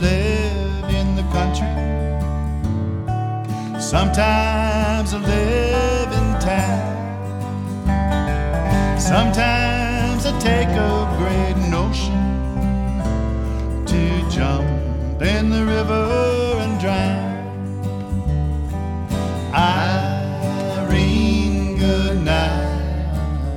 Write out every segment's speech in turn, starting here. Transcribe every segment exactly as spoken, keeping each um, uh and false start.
live in the country. Sometimes I live in town. Sometimes I take a great notion to jump in the river and drown. Irene, good night.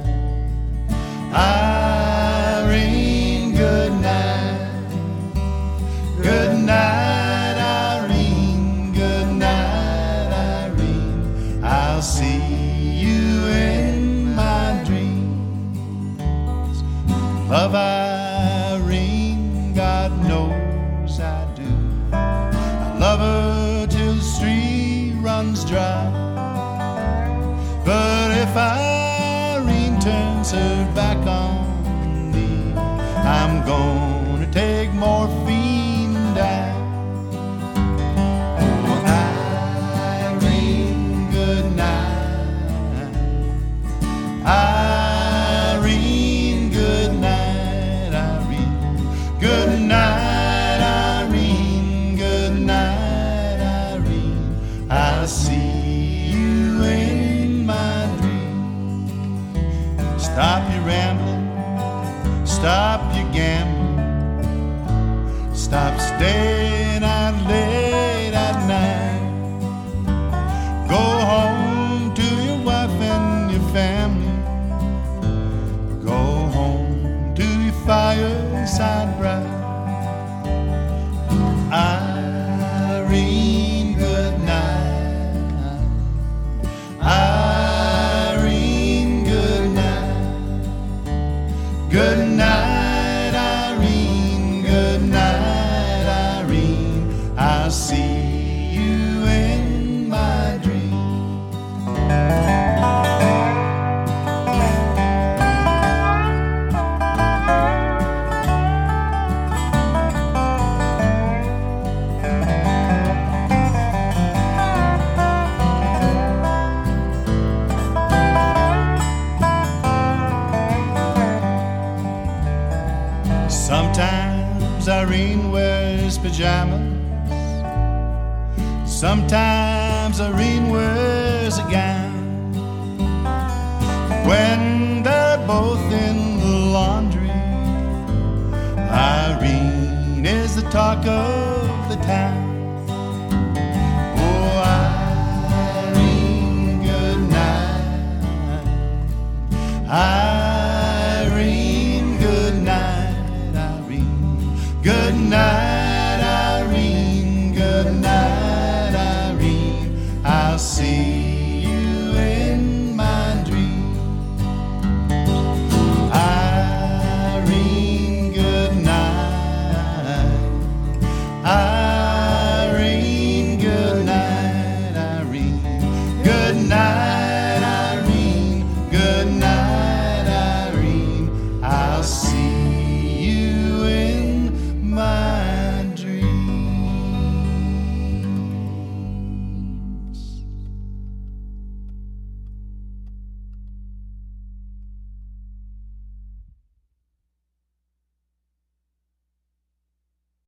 Irene, good night. Good night, Irene. Good night, Irene. I'll see you in my dreams. Love Irene, God knows I do. I love her till the street runs dry. But if Irene turns her back on me, I'm gonna take morphine and die. Oh, Irene, good night. Irene, good night, Irene. Good night, Irene. Good night, Irene. I'll see you in my dreams. Stop your rambling, stop your gambling, stop staying out late at night. Go home to your wife and your family. Go home to your fireside bright. Irene, good night. Irene, good night. Good night, Irene. Good night, Irene. I'll see you in my dreams. Sometimes Irene wears pajamas. Sometimes Irene wears a gown. When they're both in the laundry, Irene is the talk of the town. Oh, Irene, good night. Irene, good night. Good night.